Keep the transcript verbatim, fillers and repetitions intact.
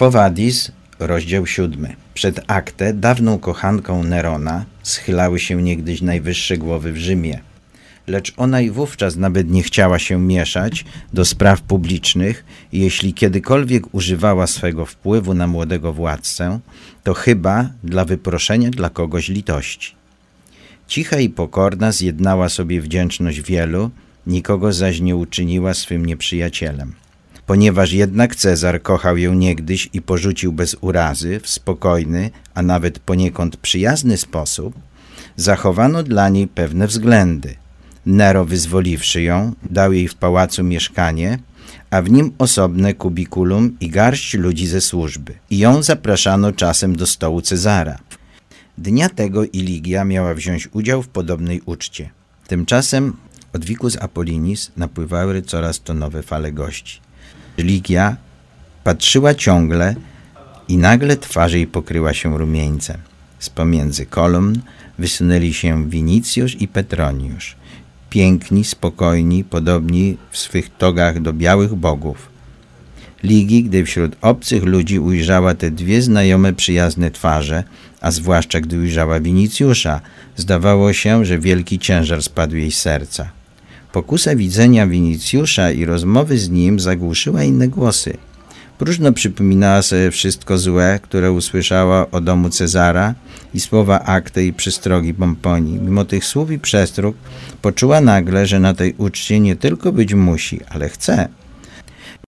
Quo Vadis, rozdział siódmy. Przed Aktę, dawną kochanką Nerona, schylały się niegdyś najwyższe głowy w Rzymie. Lecz ona i wówczas nawet nie chciała się mieszać do spraw publicznych i jeśli kiedykolwiek używała swego wpływu na młodego władcę, to chyba dla wyproszenia dla kogoś litości. Cicha i pokorna zjednała sobie wdzięczność wielu, nikogo zaś nie uczyniła swym nieprzyjacielem. Ponieważ jednak Cezar kochał ją niegdyś i porzucił bez urazy, w spokojny, a nawet poniekąd przyjazny sposób, zachowano dla niej pewne względy. Nero, wyzwoliwszy ją, dał jej w pałacu mieszkanie, a w nim osobne kubikulum i garść ludzi ze służby. I ją zapraszano czasem do stołu Cezara. Dnia tego i Ligia miała wziąć udział w podobnej uczcie. Tymczasem od Vicus Apollinis napływały coraz to nowe fale gości. Ligia patrzyła ciągle i nagle twarz jej pokryła się rumieńcem. Z pomiędzy kolumn wysunęli się Winicjusz i Petroniusz. Piękni, spokojni, podobni w swych togach do białych bogów. Ligii, gdy wśród obcych ludzi ujrzała te dwie znajome, przyjazne twarze, a zwłaszcza gdy ujrzała Winicjusza, zdawało się, że wielki ciężar spadł jej z serca. Pokusa widzenia Winicjusza i rozmowy z nim zagłuszyła inne głosy. Próżno przypominała sobie wszystko złe, które usłyszała o domu Cezara i słowa Akty i przystrogi Pomponii. Mimo tych słów i przestróg poczuła nagle, że na tej uczcie nie tylko być musi, ale chce.